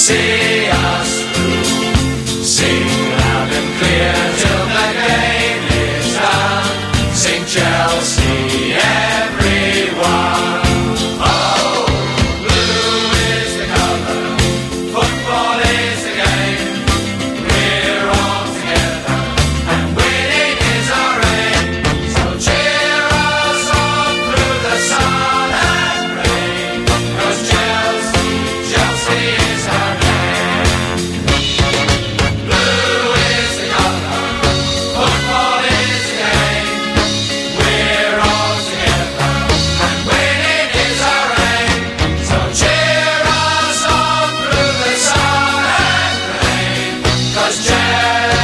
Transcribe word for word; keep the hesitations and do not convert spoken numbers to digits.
see us through. Sing loud and clear till the game is done. Sing Chelsea, everyone. Oh, blue is the colour, football is the game. We're all together and winning is our aim. So cheer us on through the sun and rain, 'cause Chelsea, Chelsea is our name. Blue is the colour, football is the game. We're all together and winning is our aim. So cheer us on through the sun and rain, 'cause Chelsea